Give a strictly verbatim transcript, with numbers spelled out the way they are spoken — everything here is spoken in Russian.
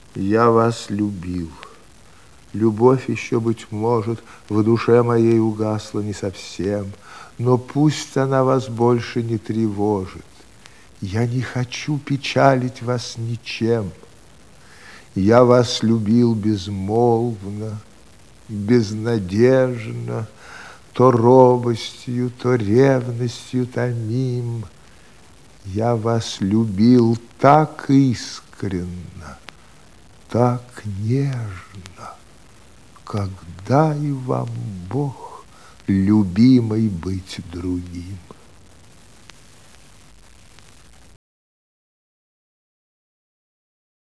Я вас любил. Любовь еще, быть может, в душе моей угасла не совсем, но пусть она вас больше не тревожит. Я не хочу печалить вас ничем. Я вас любил безмолвно, безнадежно, то робостью, то ревностью томим. Я вас любил так искренно, так нежно, как дай вам Бог, любимой, быть другим.